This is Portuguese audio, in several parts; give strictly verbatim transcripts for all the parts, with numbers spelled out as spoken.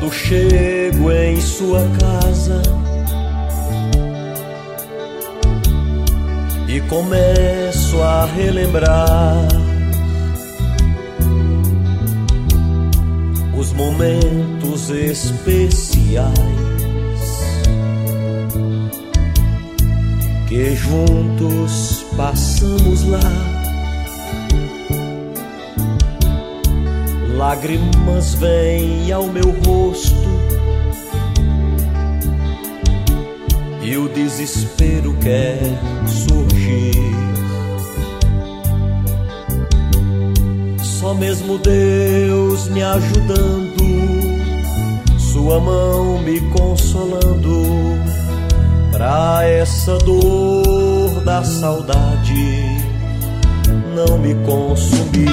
Quando chego em sua casa e começo a relembrar os momentos especiais que juntos passamos lá, lágrimas vêm ao meu rosto e o desespero quer surgir. Só mesmo Deus me ajudando, sua mão me consolando, pra essa dor da saudade não me consumir.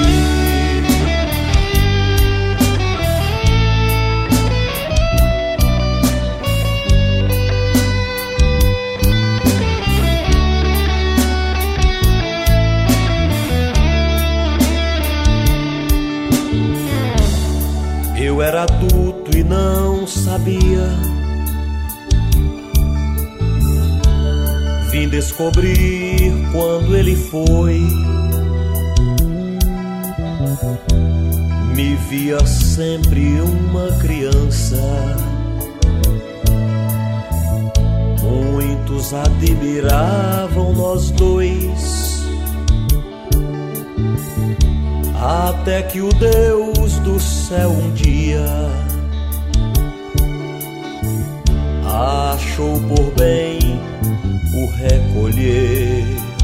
Eu era adulto e não sabia, vim descobrir quando ele foi. Me via sempre uma criança, muitos admiravam nós dois, até que o Deus do céu um dia achou por bem o recolher.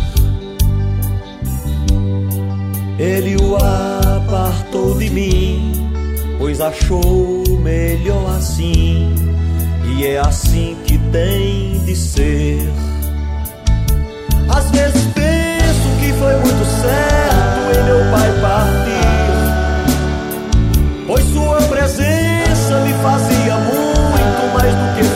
Ele o apartou de mim, pois achou melhor assim, e é assim que tem de ser. Às vezes penso que foi muito certo em meu pai partir, pois sua presença me fazia muito mais do que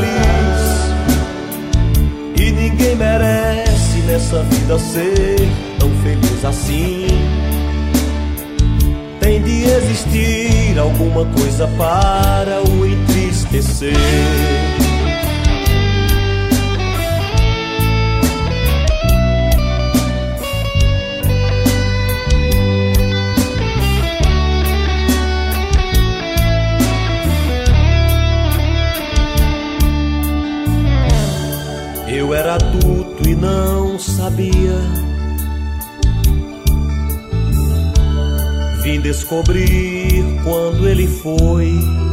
feliz, e ninguém merece nessa vida ser tão feliz assim. Tem de existir alguma coisa para o entristecer. Eu era adulto e não sabia, vim descobrir quando ele foi.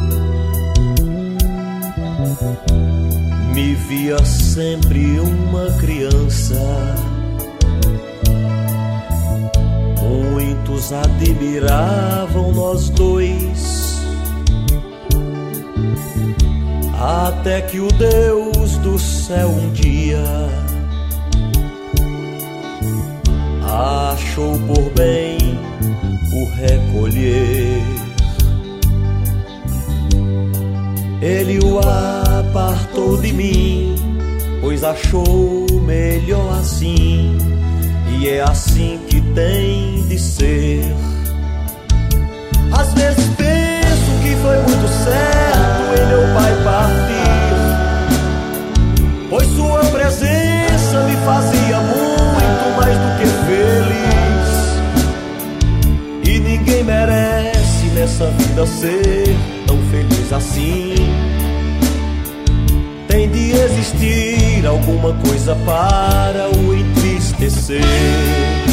Me via sempre uma criança, muitos admiravam nós dois, até que o Deus do céu um dia achou por bem o recolher. Ele o apartou de mim, pois achou melhor assim, e é assim que tem de ser. Às vezes penso que foi muito certo em meu pai partir, pois sua presença me fazia muito mais do que feliz, e ninguém merece nessa vida ser tão feliz assim. Tem de existir alguma coisa para o entristecer.